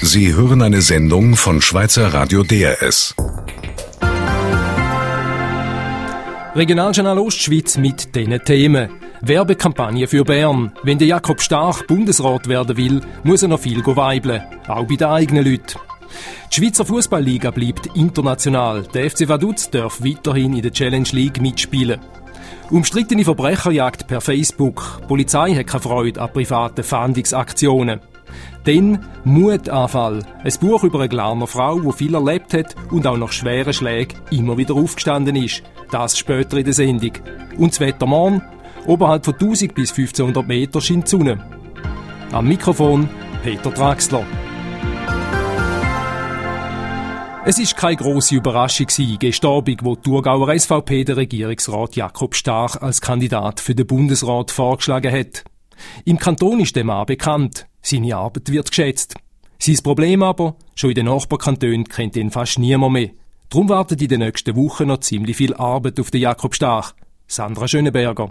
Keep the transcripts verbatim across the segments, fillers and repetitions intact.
Sie hören eine Sendung von Schweizer Radio D R S. Regionaljournal Ostschweiz mit diesen Themen. Werbekampagne für Bern. Wenn der Jakob Starch Bundesrat werden will, muss er noch viel weibeln. Auch bei den eigenen Leuten. Die Schweizer Fußballliga bleibt international. Der F C Vaduz darf weiterhin in der Challenge League mitspielen. Umstrittene Verbrecherjagd per Facebook. Die Polizei hat keine Freude an privaten Fahndungsaktionen. Dann Mutanfall. Ein Buch über eine Glarner Frau, die viel erlebt hat und auch nach schweren Schlägen immer wieder aufgestanden ist. Das später in der Sendung. Und das Wetter morgen? Oberhalb von tausend bis fünfzehnhundert Meter scheint die Sonne. Am Mikrofon Peter Draxler. Es ist keine grosse Überraschung gewesen, gestern Abend, wo die Thurgauer S V P den Regierungsrat Jakob Starch als Kandidat für den Bundesrat vorgeschlagen hat. Im Kanton ist der Mann bekannt. Seine Arbeit wird geschätzt. Sein Problem aber, schon in den Nachbarkantonen kennt ihn fast niemand mehr. Darum wartet in den nächsten Wochen noch ziemlich viel Arbeit auf den Jakob Starch. Sandra Schönenberger.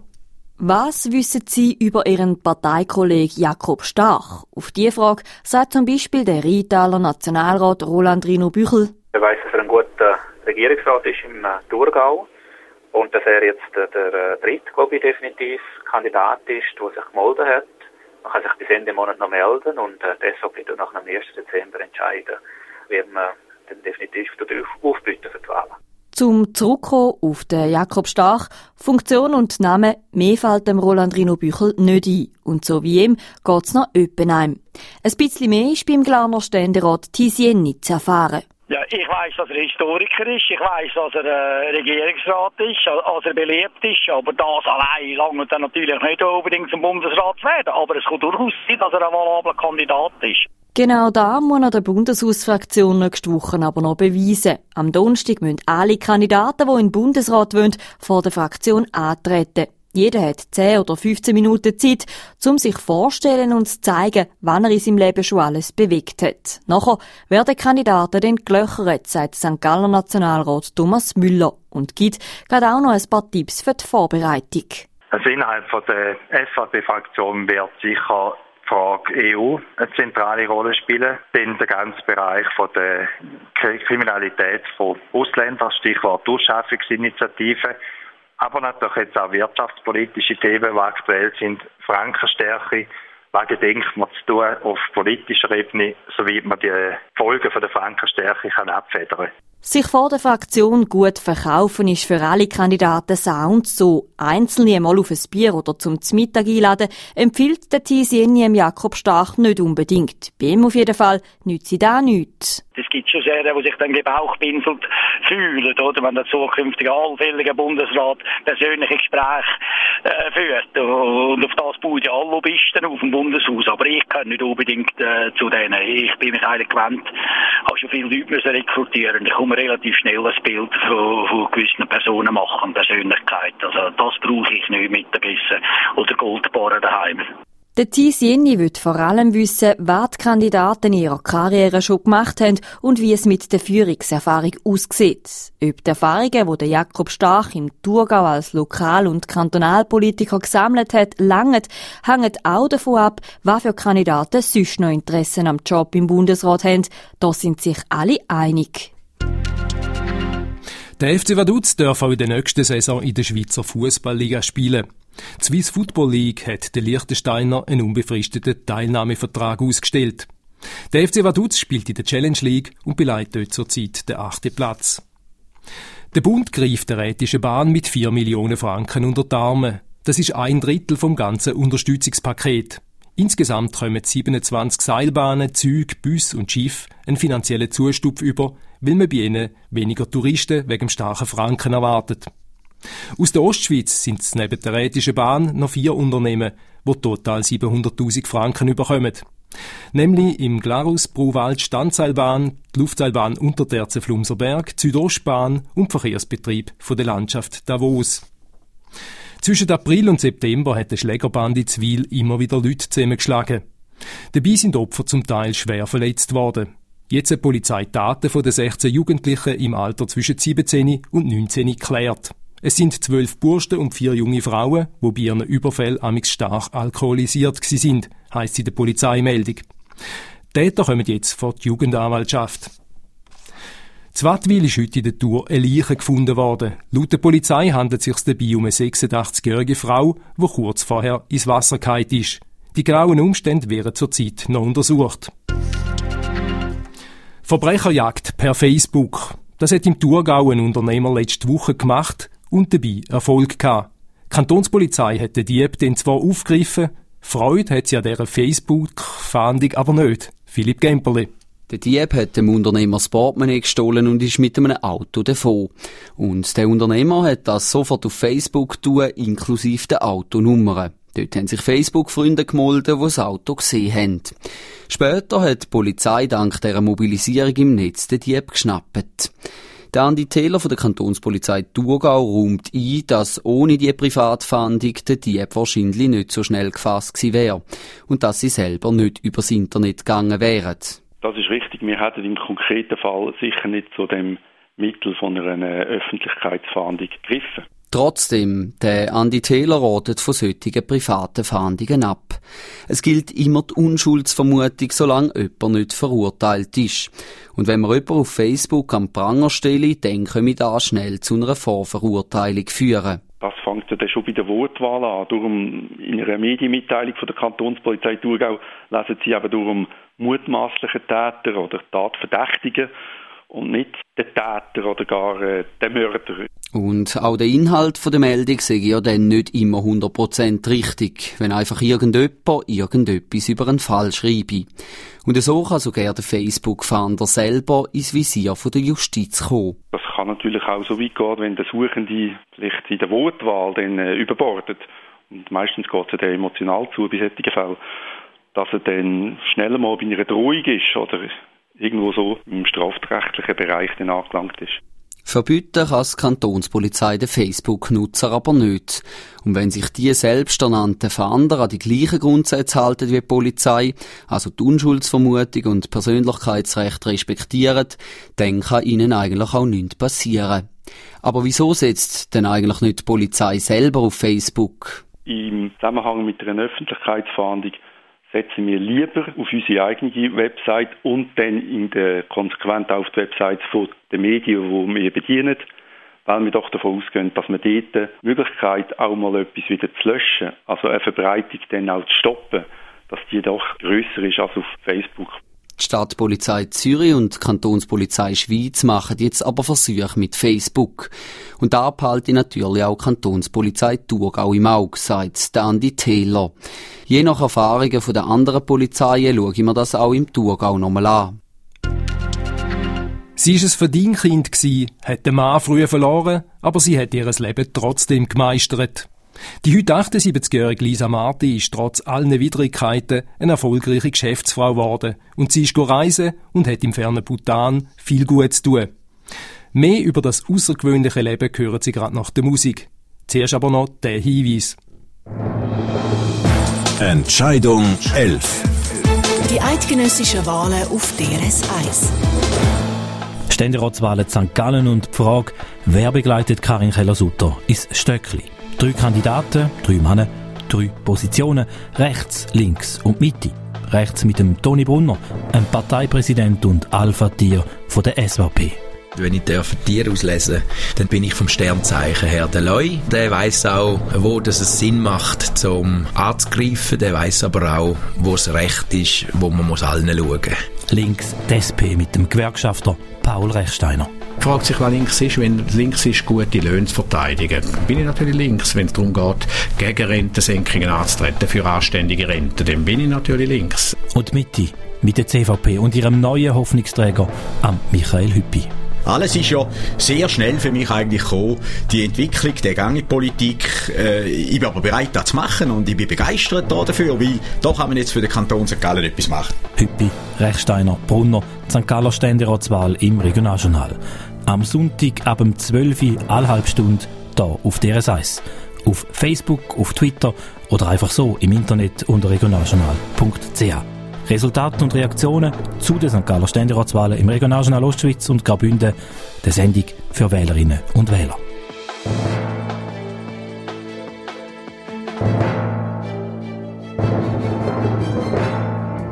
Was wissen Sie über Ihren Parteikollegen Jakob Starch? Auf diese Frage sagt zum Beispiel der Rheintaler Nationalrat Roland Rino Büchel. Ich weiss, dass er ein guter Regierungsrat ist im Thurgau und dass er jetzt der, der dritte, glaube ich, definitiv Kandidat ist, der sich gemeldet hat. Man kann sich bis Ende Monat noch melden und äh, die S V P nach dem ersten Dezember entscheiden, wie man dann definitiv aufbieten für die Wahlen. Zum Zurückkommen auf den Jakob Starch, Funktion und Name, mehr fällt dem Roland Rino Büchel nicht ein. Und so wie ihm geht's noch öppenheim. Ein bisschen mehr ist beim Glarner Ständerat Tisienni zu erfahren. Ja, ich weiss, dass er Historiker ist, ich weiss, dass er äh, Regierungsrat ist, dass er beliebt ist, aber das allein langt dann natürlich nicht unbedingt zum Bundesrat zu werden. Aber es kann durchaus sein, dass er ein valabler Kandidat ist. Genau da muss er der Bundeshausfraktion nächste Woche aber noch beweisen. Am Donnerstag müssen alle Kandidaten, die in den Bundesrat wollen, vor der Fraktion antreten. Jeder hat zehn oder fünfzehn Minuten Zeit, um sich vorzustellen und zu zeigen, wann er in seinem Leben schon alles bewegt hat. Nachher werden Kandidaten dann gelöchert, sagt Sankt Galler Nationalrat Thomas Müller und gibt gerade auch noch ein paar Tipps für die Vorbereitung. Also innerhalb von der S V P-Fraktion wird sicher die Frage E U eine zentrale Rolle spielen. Dann der ganze Bereich von der Kriminalität von Ausländern, Stichwort Ausschaffungsinitiative. Aber natürlich jetzt auch wirtschaftspolitische Themen, die aktuell sind, Frankenstärke, was gedenkt man zu tun auf politischer Ebene, sowie man die Folgen von der Frankenstärke kann abfedern. Sich vor der Fraktion gut verkaufen ist für alle Kandidaten sau und so. Einzelne einmal auf ein Bier oder zum Mittag einladen, empfiehlt der Tisienni Jakob Starch nicht unbedingt. Bei ihm auf jeden Fall nützt sie da nichts. Es gibt schon sehr, die sich dann gebauchpinselt fühlen, oder? Wenn der zukünftige allfällige Bundesrat persönliche Gespräche äh, führt. Und auf das bauen ja alle Lobbyisten auf dem Bundeshaus. Aber ich gehöre nicht unbedingt äh, zu denen. Ich bin mich eigentlich gewöhnt, habe schon viele Leute müssen rekrutieren. Ich komme relativ schnell ein Bild von, von gewissen Personen machen, Persönlichkeit. Also das brauche ich nicht Mittagessen oder Goldbarren daheim. Der Tisienni will vor allem wissen, was die Kandidaten in ihrer Karriere schon gemacht haben und wie es mit der Führungserfahrung aussieht. Ob die Erfahrungen, die Jakob Starch im Thurgau als Lokal- und Kantonalpolitiker gesammelt hat, langen, hängt auch davon ab, was für Kandidaten sonst noch Interessen am Job im Bundesrat haben. Da sind sich alle einig. Der F C Vaduz darf auch in der nächsten Saison in der Schweizer Fußballliga spielen. Die Swiss Football League hat den Liechtensteiner einen unbefristeten Teilnahmevertrag ausgestellt. Der F C Vaduz spielt in der Challenge League und beleidigt dort zurzeit den achten Platz. Der Bund greift der Rätischen Bahn mit vier Millionen Franken unter die Arme. Das ist ein Drittel vom ganzen Unterstützungspaket. Insgesamt kommen siebenundzwanzig Seilbahnen, Züge, Busse und Schiffe einen finanziellen Zustupf über, weil man bei ihnen weniger Touristen wegen dem starken Franken erwartet. Aus der Ostschweiz sind es neben der Rätischen Bahn noch vier Unternehmen, die total siebenhunderttausend Franken bekommen. Nämlich im Glarus Bruwald Standseilbahn, die Luftseilbahn Unterterze-Flumserberg, die Südostbahn und der Verkehrsbetrieb von der Landschaft Davos. Zwischen April und September hat der Schlägerband in Zwil immer wieder Leute zusammengeschlagen. Dabei sind Opfer zum Teil schwer verletzt worden. Jetzt hat die Polizei Daten von den sechzehn Jugendlichen im Alter zwischen siebzehn und neunzehn geklärt. Es sind zwölf Burschen und vier junge Frauen, die bei ihren Überfällen amigs stark alkoholisiert sind, heisst in der Polizeimeldung. Die Täter kommen jetzt vor die Jugendanwaltschaft. In Wattwil ist heute in der Tour eine Leiche gefunden worden. Laut der Polizei handelt es sich dabei um eine sechsundachtzigjährige Frau, die kurz vorher ins Wasser gefallen ist. Die genauen Umstände werden zurzeit noch untersucht. Verbrecherjagd per Facebook. Das hat im Thurgau ein Unternehmer letzte Woche gemacht und dabei Erfolg gehabt. Die Kantonspolizei hat den Dieb dann zwar aufgegriffen, Freude hat sie an dieser Facebook-Fahndung aber nicht. Philipp Gemperli. Der Dieb hat dem Unternehmer das Portemonnaie gestohlen und ist mit einem Auto davon. Und der Unternehmer hat das sofort auf Facebook tun, inklusive der Autonummern. Dort haben sich Facebook-Freunde gemeldet, die das Auto gesehen haben. Später hat die Polizei dank dieser Mobilisierung im Netz den Dieb geschnappt. Der Andi Thieler von der Kantonspolizei Thurgau räumt ein, dass ohne die Privatfahndung der Dieb wahrscheinlich nicht so schnell gefasst gewesen wäre und dass sie selber nicht übers Internet gegangen wären. Das ist richtig. Wir hätten im konkreten Fall sicher nicht zu dem Mittel von einer Öffentlichkeitsfahndung gegriffen. Trotzdem, der Andi Thieler ratet von solchen privaten Fahndungen ab. Es gilt immer die Unschuldsvermutung, solange jemand nicht verurteilt ist. Und wenn man jemanden auf Facebook am Pranger stelle, dann komme das schnell zu einer Vorverurteilung führen. Das fängt ja dann schon bei der Wortwahl an. Darum in einer Medienmitteilung von der Kantonspolizei Thurgau lesen Sie eben darum mutmaßliche Täter oder Tatverdächtige und nicht den Täter oder gar äh, den Mörder. Und auch der Inhalt von der Meldung sei ja dann nicht immer hundert Prozent richtig, wenn einfach irgendjemand irgendetwas über einen Fall schreibe. Und so kann sogar der Facebook-Fahnder selber ins Visier von der Justiz kommen. Das kann natürlich auch so weit gehen, wenn der Suchende vielleicht in der Wortwahl dann äh, überbordet. Und meistens geht es ja dann emotional zu bei solchen Fällen, dass er dann schneller mal bei einer Drohung ist oder irgendwo so im strafrechtlichen Bereich dann angelangt ist. Verbieten kann die Kantonspolizei den Facebook-Nutzer aber nicht. Und wenn sich die selbsternannten Fahnder an die gleichen Grundsätze halten wie die Polizei, also die Unschuldsvermutung und Persönlichkeitsrecht respektieren, dann kann ihnen eigentlich auch nichts passieren. Aber wieso setzt denn eigentlich nicht die Polizei selber auf Facebook? Im Zusammenhang mit einer Öffentlichkeitsfahndung setzen wir lieber auf unsere eigene Website und dann in der konsequent auf die Websites von den Medien, die wir bedienen, weil wir doch davon ausgehen, dass wir dort die Möglichkeit, auch mal etwas wieder zu löschen, also eine Verbreitung dann auch zu stoppen, dass die doch grösser ist als auf Facebook. Die Stadtpolizei Zürich und die Kantonspolizei Schweiz machen jetzt aber Versuche mit Facebook. Und da behalte natürlich auch die Kantonspolizei Thurgau im Auge, sagt Andi Thieler. Je nach Erfahrungen von den anderen Polizeien schaue ich mir das auch im Thurgau nochmal an. Sie war ein Verdingkind, hat den Mann früh verloren, aber sie hat ihr Leben trotzdem gemeistert. Die heute achtundsiebzigjährige Lisa Marti ist trotz allen Widrigkeiten eine erfolgreiche Geschäftsfrau geworden und sie ist reisen und hat im fernen Bhutan viel Gutes zu tun. Mehr über das außergewöhnliche Leben hören Sie gerade nach der Musik. Zuerst aber noch der Hinweis. Entscheidung elf. Die eidgenössischen Wahlen auf D R S eins. Ständeratswahlen Sankt Gallen und die Frage, wer begleitet Karin Keller-Sutter ins Stöckli? Drei Kandidaten, drei Männer, drei Positionen, rechts, links und Mitte. Rechts mit dem Toni Brunner, einem Parteipräsident und Alpha-Tier von der S V P. Wenn ich ein Tier auslese, dann bin ich vom Sternzeichen her der Leu. Der weiss auch, wo das es Sinn macht, zum anzugreifen. Der weiss aber auch, wo es recht ist, wo man muss allen schauen muss. Links die S P mit dem Gewerkschafter Paul Rechsteiner. Fragt sich, wer links ist. Wenn links ist, gute Löhne zu verteidigen, bin ich natürlich links. Wenn es darum geht, gegen Rentensenkungen anzutreten, für anständige Renten, dann bin ich natürlich links. Und Mitte mit der C V P und ihrem neuen Hoffnungsträger, am Michael Hüppi. Alles ist ja sehr schnell für mich eigentlich gekommen, die Entwicklung, der Gang in die Politik. Äh, ich bin aber bereit, das zu machen und ich bin begeistert dafür, weil da kann man jetzt für den Kanton Sankt Gallen etwas machen. Hüppi, Rechsteiner, Brunner, Sankt Galler Ständeratswahl im Regionaljournal. Am Sonntag ab um zwölf Uhr, eine halbe Stunde, hier auf D R S eins. Auf Facebook, auf Twitter oder einfach so im Internet unter regionaljournal punkt c h. Resultate und Reaktionen zu den Sankt Galler Ständeratswahlen im Regionaljournal Ostschweiz und Graubünden, der Sendung für Wählerinnen und Wähler.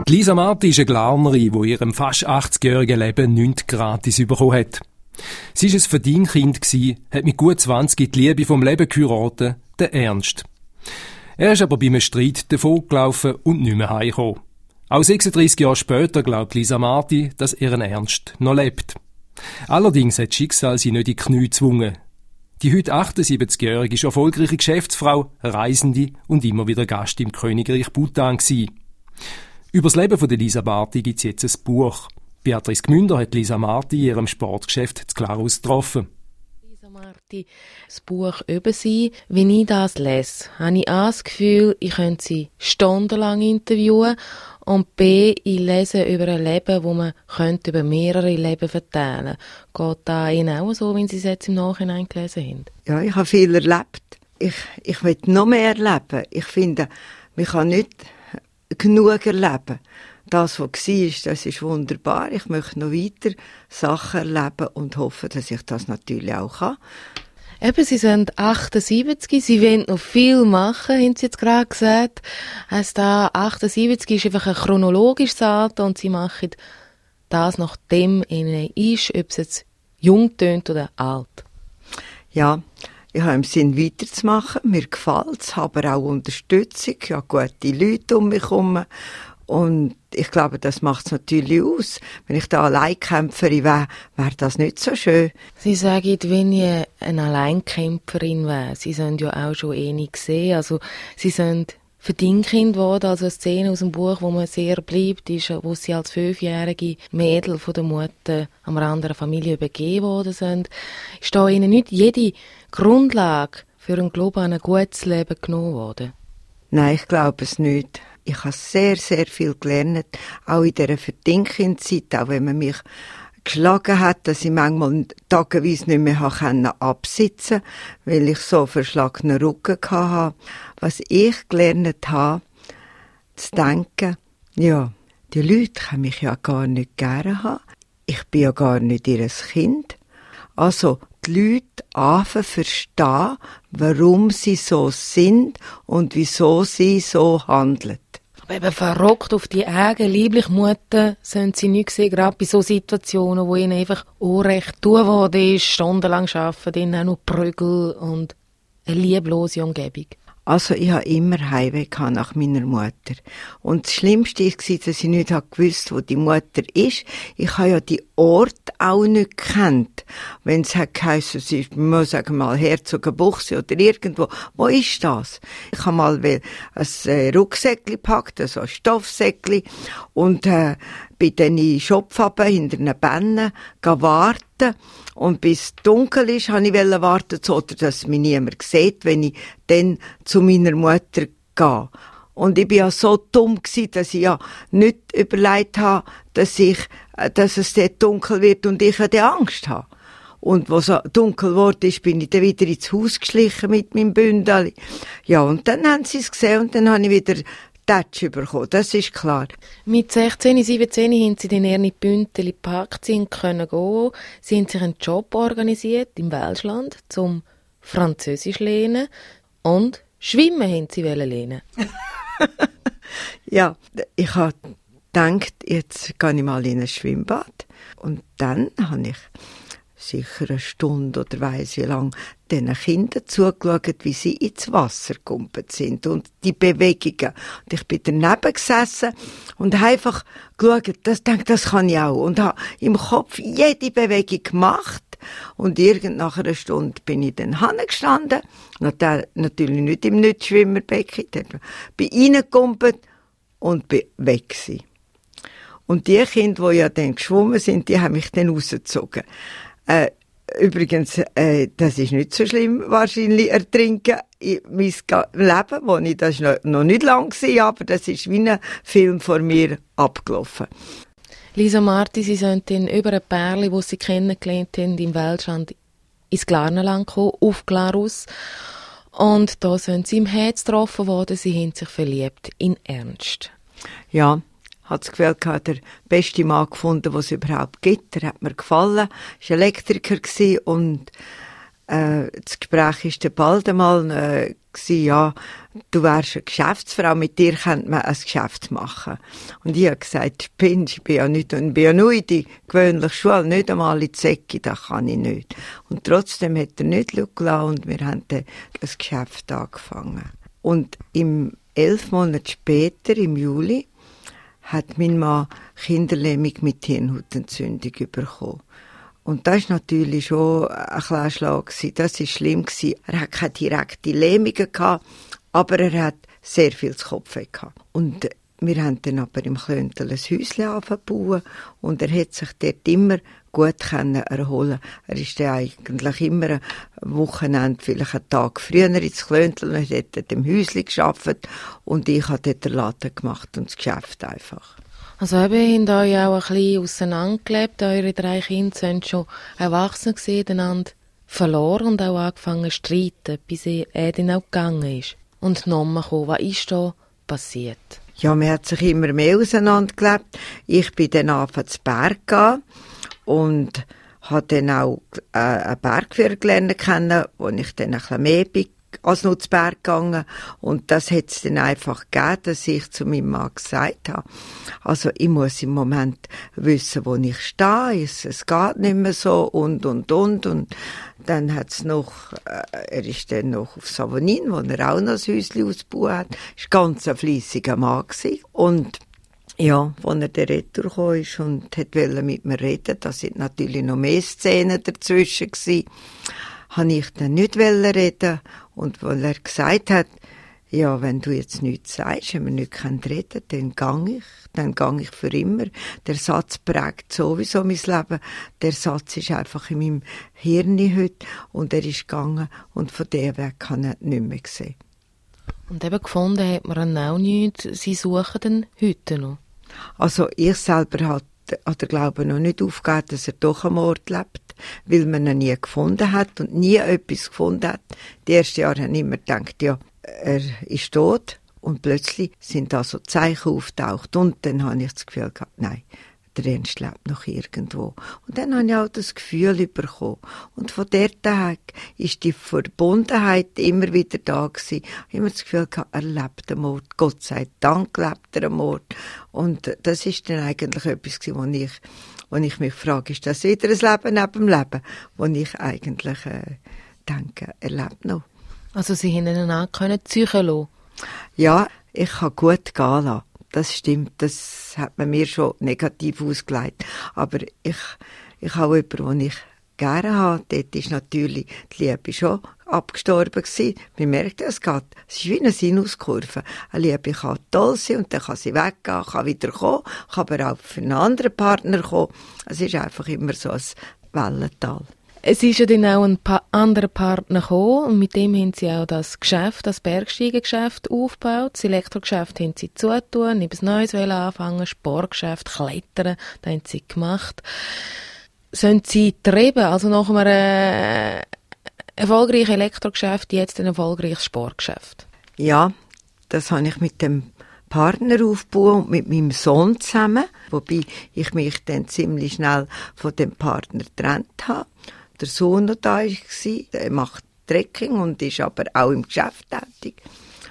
Die Lisa Marti ist eine Glarnerin, die in ihrem fast achtzigjährigen Leben nichts gratis bekommen hat. Sie war ein Verdienkind, hat mit gut zwanzig die Liebe vom Leben geheiratet, den Ernst. Er ist aber bei einem Streit davongelaufen und nicht mehr heimgekommen. Auch sechsunddreissig Jahre später glaubt Lisa Marti, dass ihr Ernst noch lebt. Allerdings hat das Schicksal sie nicht in die Knie gezwungen. Die heute achtundsiebzigjährige ist erfolgreiche Geschäftsfrau, Reisende und immer wieder Gast im Königreich Bhutan gsi. Über das Leben von Lisa Marti gibt es jetzt ein Buch. Beatrice Gmünder hat Lisa Marti in ihrem Sportgeschäft zu Glarus getroffen. Lisa Marti, das Buch über sie, wenn ich das lese, habe ich A, das Gefühl, ich könnte sie stundenlang interviewen und B, ich lese über ein Leben, wo man könnte über mehrere Leben verteilen könnte. Geht das Ihnen auch so, wenn Sie es jetzt im Nachhinein gelesen haben? Ja, ich habe viel erlebt. Ich, ich will noch mehr erleben. Ich finde, man kann nicht genug erleben. Das, was war, das ist wunderbar. Ich möchte noch weiter Sachen erleben und hoffe, dass ich das natürlich auch kann. Eben, Sie sind achtundsiebzig, Sie wollen noch viel machen, haben Sie jetzt gerade gesagt. Also da achtundsiebzig ist einfach ein chronologisches Alter und Sie machen das, nachdem Ihnen ist, ob es jetzt jung tönt oder alt. Ja, ich habe im Sinn, weiterzumachen. Mir gefällt es, habe aber auch Unterstützung. Ich habe gute Leute um mich herum. Und ich glaube, das macht es natürlich aus. Wenn ich da Alleinkämpferin wäre, wäre das nicht so schön. Sie sagen, wenn ich eine Alleinkämpferin wäre, Sie sind ja auch schon ähnlich gesehen. Also, Sie sind Verdingkind geworden, also eine Szene aus dem Buch, wo man sehr beliebt ist, wo Sie als fünfjährige Mädel von der Mutter einer anderen Familie übergeben worden sind. Ist da Ihnen nicht jede Grundlage für einen Glauben an ein gutes Leben genommen worden? Nein, ich glaube es nicht. Ich habe sehr, sehr viel gelernt, auch in dieser Verdingkindzeit, auch wenn man mich geschlagen hat, dass ich manchmal tageweise nicht mehr absitzen konnte, weil ich so verschlagenen Rücken hatte. Was ich gelernt habe, zu denken, ja, die Leute können mich ja gar nicht gerne haben. Ich bin ja gar nicht ihr Kind. Also, die Leute anfangen zu verstehen, warum sie so sind und wieso sie so handeln. Aber eben verrückt auf die eigene liebliche Mutter sind Sie nicht gesehen, gerade bei so Situationen, wo ihnen einfach Unrecht tun worden ist, stundenlang arbeiten, ihnen auch noch Prügel und eine lieblose Umgebung. Also ich habe immer Heimweh nach meiner Mutter. Und das Schlimmste war, dass ich nicht gewusst, wo die Mutter ist. Ich habe ja die Orte auch nicht gekannt. Wenn es geheißen, es ist, man sagen mal, Herzogenbuchsee oder irgendwo. Wo ist das? Ich habe mal ein Rucksäckchen gepackt, also ein Stoffsäckchen, und äh, bin dann in den Shop runter, hinter einer Bänne, warten. Und bis es dunkel ist, wollte ich warten, so, dass mich niemand sieht, wenn ich dann zu meiner Mutter gehe. Und ich war ja so dumm gewesen, dass ich ja nicht überlegt habe, dass ich, dass es dort dunkel wird und ich dann Angst habe. Und als es dunkel wurde, bin ich dann wieder ins Haus geschlichen mit meinem Bündel. Ja, und dann haben sie es gesehen und dann habe ich wieder Tatsch bekommen, das ist klar. Mit sechzehn, siebzehn haben Sie den Ernie Bündeli gepackt, Sie können gehen. Sie haben sich einen Job organisiert im Welschland zum Französisch lernen und Schwimmen haben Sie lernen. Ja, ich habe gedacht, jetzt gehe ich mal in ein Schwimmbad. Und dann habe ich sicher eine Stunde oder weiss wie lang diesen Kindern zugeschaut, wie sie ins Wasser gekumpelt sind und die Bewegungen. Und ich bin daneben gesessen und habe einfach geschaut, das, denke, das kann ich auch. Und habe im Kopf jede Bewegung gemacht. Und irgend nach einer Stunde bin ich dann hingestanden. Natürlich nicht im Nicht-Schwimmerbecken. Bin reingekumpelt und bin weg gewesen. Und die Kinder, die ja dann geschwommen sind, die haben mich dann rausgezogen. Äh, übrigens, äh, das ist nicht so schlimm, wahrscheinlich ertrinken in mein Leben, wo ich, das war noch nicht lang gewesen, aber das ist wie ein Film vor mir abgelaufen. Lisa Marti, Sie sind dann über ein Pärchen, das Sie kennengelernt haben, im Welschland ins Glarnerland gekommen, auf Glarus. Und da sind Sie im Herz getroffen worden, Sie haben sich verliebt in Ernst. Ja. Hat das Gefühl gehabt, der beste Mann gefunden, den es überhaupt gibt. Der hat mir gefallen. Er war Elektriker und Äh, das Gespräch ist dann bald einmal äh, gewesen, ja, du wärst eine Geschäftsfrau, mit dir könnte man ein Geschäft machen. Und ich habe gesagt, spinnst, ich bin ja nicht, ich bin ja nur in die gewöhnliche Schule, nicht einmal in die Säcke, das kann ich nicht. Und trotzdem hat er nicht schauen und wir haben dann ein Geschäft angefangen. Und im elf Monate später, im Juli, hat mein Mann Kinderlähmung mit Hirnhautentzündung bekommen. Und das war natürlich schon ein kleiner Schlag. Das war schlimm. Er hatte keine direkte Lähmungen, aber er hat sehr viel zu Kopf gehabt. Und wir haben dann aber im Klöntel ein Häuschen angebaut und er hat sich dort immer gut erholen. Er ist dann eigentlich immer ein Wochenende, vielleicht einen Tag früher ins Klöntel und hat dort im Häuschen gearbeitet und ich habe dort den Laden gemacht und das Geschäft einfach. Also eben, habt ihr euch auch ein bisschen auseinandergelebt. Eure drei Kinder sind schon erwachsen gewesen, einander verloren und auch angefangen zu streiten, bis er dann auch gegangen ist. Und die Mama kam. Was ist da passiert? Ja, man hat sich immer mehr auseinandergelebt. Ich bin dann angefangen zu Berg gegangen und habe dann auch äh, einen Bergführer gelernt kennen, wo ich dann ein bisschen mehr bin als nur zu Berg gegangen. Und das hat es dann einfach gegeben, dass ich zu meinem Mann gesagt habe, also ich muss im Moment wissen, wo ich stehe, es, es geht nicht mehr so und, und, und. Und dann hat es noch, äh, er ist dann noch auf Savonin, wo er auch noch ein Häuschen ausgebaut hat. Er war ganz ein fleissiger Mann gewesen. Und ja, als er der Retour kam ist und wollte mit mir reden, da sind natürlich noch mehr Szenen dazwischen gewesen, habe ich dann nicht reden. Und weil er gesagt hat, ja, wenn du jetzt nichts sagst, wenn wir nicht reden können, dann gehe ich, dann gehe ich für immer. Der Satz prägt sowieso mein Leben. Der Satz ist einfach in meinem Hirn heute und er ist gegangen und von dem weg kann er nicht mehr sehen. Und eben gefunden hat man dann auch nichts. Sie suchen dann heute noch? Also ich selber hat, hat er glaube ich noch nicht aufgegeben, dass er doch am Ort lebt, weil man ihn nie gefunden hat und nie etwas gefunden hat. Die ersten Jahre haben immer gedacht, ja, er ist tot und plötzlich sind da so Zeichen auftaucht und dann habe ich das Gefühl gehabt, nein, der Ernst lebt noch irgendwo. Und dann habe ich auch das Gefühl bekommen. Und von der Tag ist die Verbundenheit immer wieder da gewesen. Ich habe immer das Gefühl gehabt, er lebt am Ort. Gott sei Dank lebt er am Ort. Und das ist dann eigentlich etwas gewesen, wo ich, wo ich mich frage, ist das wieder ein Leben neben dem Leben? Wo ich eigentlich äh, denke, er lebt noch. Also Sie haben ihn auch können Psyche lassen? Ja, ich kann gut gehen lassen. Das stimmt, das hat man mir schon negativ ausgelegt. Aber ich, ich habe jemanden, den ich gerne habe. Dort ist natürlich die Liebe schon abgestorben gewesen. Man merkt, es geht. Es ist wie eine Sinuskurve. Eine Liebe kann toll sein und dann kann sie weggehen, kann wieder kommen, kann aber auch für einen anderen Partner kommen. Es ist einfach immer so ein Wellental. Es ist ja dann auch ein pa- anderer Partner gekommen und mit dem haben sie auch das Geschäft, das Bergsteigengeschäft aufgebaut. Das Elektrogeschäft haben sie zugetan, etwas Neues anfangen, Sportgeschäft, Klettern, das haben sie gemacht. Sind sie treiben, also nach einem äh, erfolgreichen Elektrogeschäft, jetzt ein erfolgreiches Sportgeschäft? Ja, das habe ich mit dem Partner aufbauen und mit meinem Sohn zusammen, wobei ich mich dann ziemlich schnell von dem Partner getrennt habe. Der Sohn noch da war, der macht Trekking und ist aber auch im Geschäft tätig.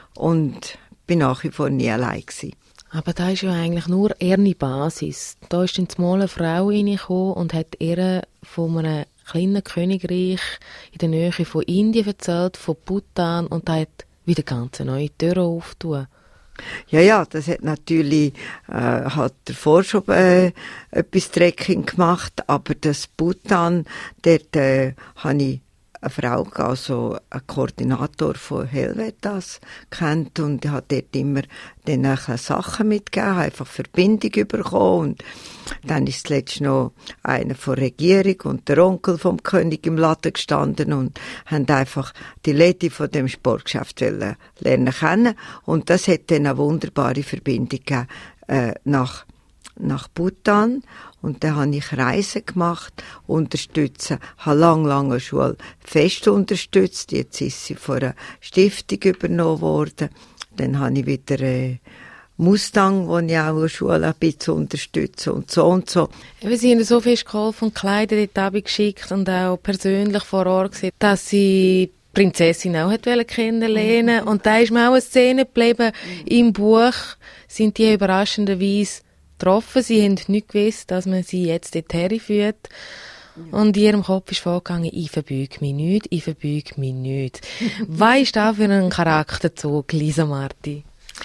Und bin nach wie vor nie allein gewesen. Aber da ist ja eigentlich nur ihre Basis. Da ist dann mal eine Frau reingekommen und hat ihr von einem kleinen Königreich in der Nähe von Indien erzählt, von Bhutan, und da hat wieder ganz neue Türen aufgetan. Ja, ja, das hat natürlich, äh, hat davor schon äh, etwas Trekking gemacht, aber das Bhutan, dort äh, habe ich eine Frau, also einen Koordinator von Helvetas, kennt und ich habe dort immer dann Sachen mitgegeben, einfach Verbindung bekommen und dann ist zuletzt noch einer von der Regierung und der Onkel vom König im Laden gestanden und haben einfach die Lady von dem Sportgeschäft lernen kennen und das hat dann eine wunderbare Verbindung gegeben äh, nach nach Bhutan und dann habe ich Reisen gemacht, unterstützen, habe lang, lange eine Schule fest unterstützt, jetzt ist sie von einer Stiftung übernommen worden, dann habe ich wieder äh, Mustang, wo ich auch eine Schule ein bisschen unterstütze und so und so. Sie haben so viel geholfen und Kleider dort geschickt und auch persönlich vor Ort gesehen, dass sie die Prinzessin auch kennenlernen wollte. Und da ist mir auch eine Szene geblieben. Im Buch sind die überraschenderweise getroffen. Sie haben nicht gewusst, dass man sie jetzt dorthin führt. Und in ihrem Kopf ist vorgegangen, ich verbeuge mich nicht, ich verbeuge mich nicht. Was ist das für ein Charakterzug, Lisa Marti?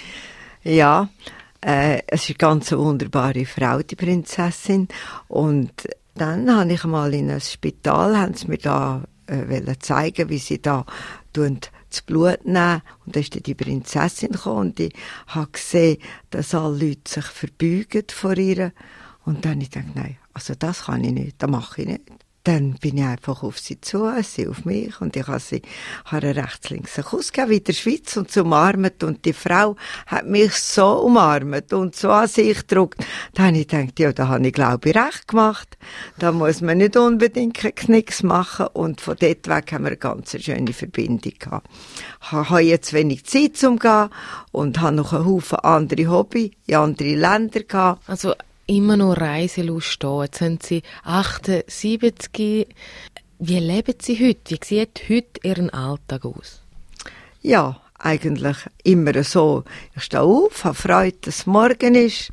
Ja, äh, es ist eine ganz wunderbare Frau, die Prinzessin. Und dann habe ich mal in einem Spital, haben sie mir da äh, zeigen, wie sie da tun, das Blut nehmen. Und da ist dann die Prinzessin gekommen und ich habe gesehen, dass alle Leute sich verbeugen vor ihr. Und dann habe ich gedacht, nein, also das kann ich nicht, das mache ich nicht. Dann bin ich einfach auf sie zu, sie auf mich, und ich habe sie, habe rechts, links einen Kuss gegeben, wie in der Schweiz, und sie umarmt, und die Frau hat mich so umarmt und so an sich gedrückt. Dann habe ich gedacht, ja, da habe ich, glaube ich, recht gemacht. Da muss man nicht unbedingt einen Knicks machen, und von dort weg haben wir eine ganz schöne Verbindung gehabt. Ich habe jetzt wenig Zeit zum Gehen und habe noch einen Haufen andere Hobbys in andere Länder gehabt. Also, immer noch Reiselust da. Jetzt sind Sie achtundsiebzig. Wie leben Sie heute? Wie sieht heute Ihren Alltag aus? Ja, eigentlich immer so. Ich stehe auf, habe Freude, dass es morgen ist,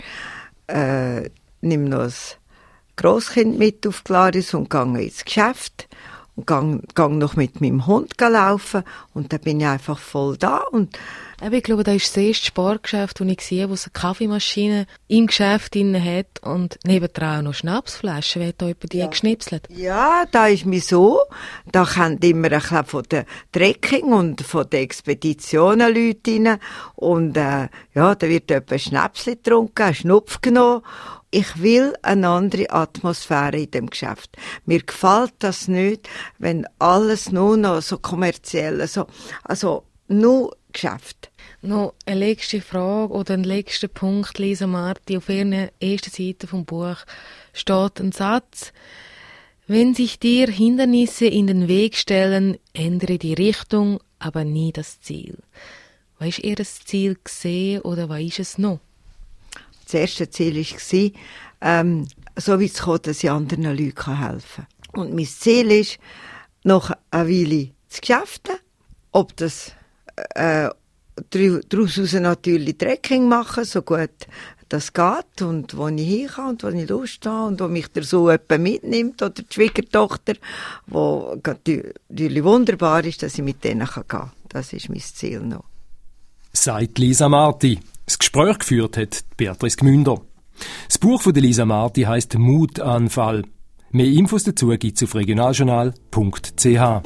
äh, nehme noch ein Grosskind mit auf Glaris und gehe ins Geschäft und gehe, gehe noch mit meinem Hund laufen, und dann bin ich einfach voll da. Und ich glaube, das ist das erste Sportgeschäft, das ich sehe, wo es eine Kaffeemaschine im Geschäft hat und nebendran auch noch Schnapsflaschen. Wird da jemand die ja. geschnipselt? Ja, da ist mir so. Da kommen immer ein bisschen von der Trekking und von den Expeditionen Leute rein. Und äh, ja, da wird etwa ein Schnäpsli getrunken, ein Schnupf genommen. Ich will eine andere Atmosphäre in dem Geschäft. Mir gefällt das nicht, wenn alles nur noch so kommerziell, so, also nur Geschäft. Noch eine letzte Frage oder ein letzter Punkt, Lisa Marti. Auf Ihrer ersten Seite vom Buch steht ein Satz: Wenn sich dir Hindernisse in den Weg stellen, ändere die Richtung, aber nie das Ziel. Was ist Ihr Ziel gesehen oder was ist es noch? Das erste Ziel war, ähm, so weit zu kommen, dass ich anderen Leuten helfen kann. Und mein Ziel ist, noch eine Weile zu geschäften, ob das äh, daraus natürlich Trekking machen, so gut das geht, und wo ich hin kann und wo ich Lust habe und wo mich der so jemand mitnimmt, oder die Schwiegertochter, wo natürlich wunderbar ist, dass ich mit denen gehen kann. Das ist mein Ziel noch. Sagt Lisa Marti. Das Gespräch geführt hat Beatrice Gmünder. Das Buch von Lisa Marti heisst «Mutanfall». Mehr Infos dazu gibt's auf regionaljournal punkt c h.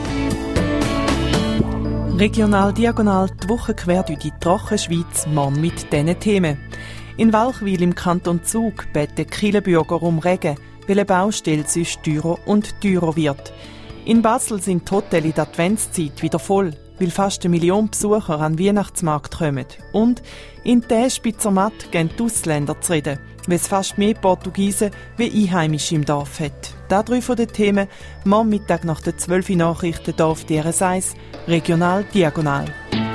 Regional Diagonal, die Woche quer durch die Trockenschweiz, morgen mit diesen Themen. In Walchwil im Kanton Zug beten Kilenbürger um Regen, weil eine Baustelle sonst teurer und teurer wird. In Basel sind die Hotels in der Adventszeit wieder voll, weil fast eine Million Besucher an den Weihnachtsmarkt kommen. Und in Täspitzer Matt gehen die Ausländer zu reden, weil es fast mehr Portugiesen wie Einheimische im Dorf hat. Das drei von den Themen morgen Mittag nach den zwölf Nachrichten hier auf D R S eins, Regional Diagonal.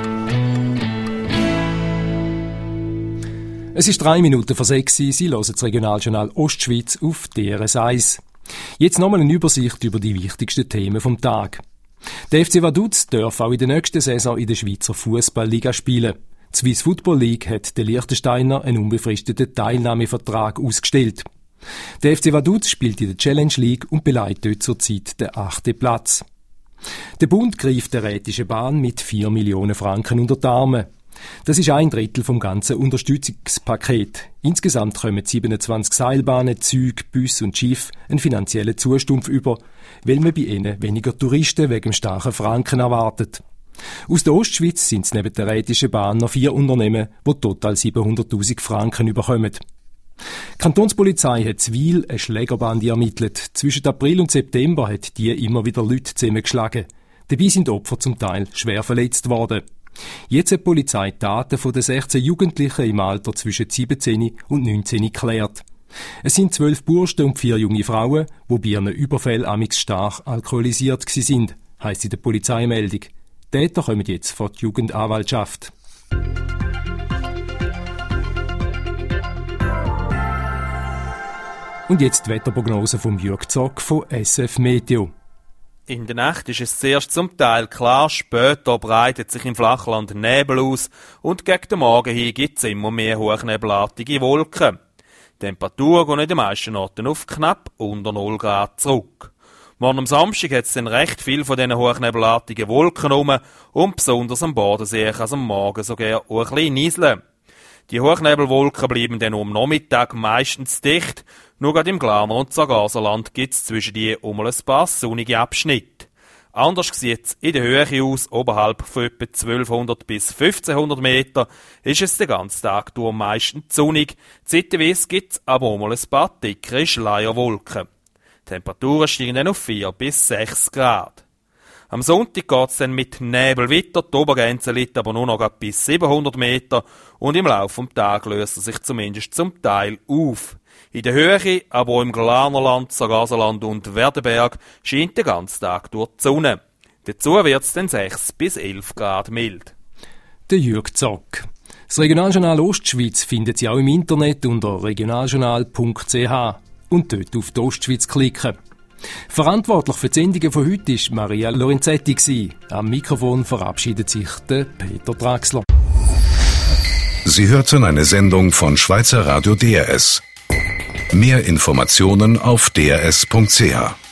Es ist drei Minuten vor sechs. Sie hören das Regionaljournal Ostschweiz auf D R S eins. Jetzt nochmal eine Übersicht über die wichtigsten Themen vom Tag. Der F C Vaduz darf auch in der nächsten Saison in der Schweizer Fußballliga spielen. Die Swiss Football League hat den Liechtensteiner einen unbefristeten Teilnahmevertrag ausgestellt. Der F C Vaduz spielt in der Challenge League und beleidigt dort zurzeit den achten Platz. Der Bund greift der Rätischen Bahn mit vier Millionen Franken unter die Arme. Das ist ein Drittel vom ganzen Unterstützungspaket. Insgesamt kommen siebenundzwanzig Seilbahnen, Züge, Busse und Schiffe einen finanziellen Zustumpf über, weil man bei ihnen weniger Touristen wegen dem starken Franken erwartet. Aus der Ostschweiz sind es neben der Rätischen Bahn noch vier Unternehmen, die total siebenhunderttausend Franken überkommen. Die Kantonspolizei hat in Wil eine Schlägerbande ermittelt. Zwischen April und September hat die immer wieder Leute zusammengeschlagen. Dabei sind Opfer zum Teil schwer verletzt worden. Jetzt hat die Polizei die Daten von den sechzehn Jugendlichen im Alter zwischen siebzehn und neunzehn geklärt. Es sind zwölf Burschen und vier junge Frauen, die bei ihren Überfällen amix stark alkoholisiert sind, heisst in der Polizeimeldung. Die Täter kommen jetzt vor die Jugendanwaltschaft. Und jetzt die Wetterprognose vom Jürg Zock von S F Meteo. In der Nacht ist es zuerst zum Teil klar, später breitet sich im Flachland Nebel aus und gegen den Morgen hin gibt es immer mehr hochnebelartige Wolken. Die Temperatur geht in den meisten Orten auf knapp unter null Grad zurück. Morgen am Samstag hat es dann recht viel von diesen hochnebelartigen Wolken rum und besonders am Bodensee kann es am Morgen sogar auch ein bisschen nieseln. Die Hochnebelwolken bleiben dann am Nachmittag meistens dicht, nur gerade im Glarner und Sargaserland gibt es zwischen die um ein paar sonnige Abschnitte. Anders sieht es in der Höhe aus, oberhalb von etwa zwölfhundert bis fünfzehnhundert Meter ist es den ganzen Tag durch meistens sonnig, zeitweise gibt es aber um ein paar dickere Schleierwolken. Die Temperaturen steigen dann auf vier bis sechs Grad. Am Sonntag geht es dann mit Nebel weiter, die Obergrenze liegt aber nur noch bis siebenhundert Meter und im Laufe des Tages löst er sich zumindest zum Teil auf. In der Höhe, aber auch im Glarnerland, Sargaserland und Werdenberg scheint den ganzen Tag durch die Sonne. Dazu wird es dann sechs bis elf Grad mild. Der Jürg Zock. Das Regionaljournal Ostschweiz findet Sie auch im Internet unter regionaljournal punkt c h und dort auf die Ostschweiz klicken. Verantwortlich für die Sendungen von heute war Maria Lorenzetti. Am Mikrofon verabschiedet sich der Peter Draxler. Sie hörten eine Sendung von Schweizer Radio D R S. Mehr Informationen auf d r s punkt c h.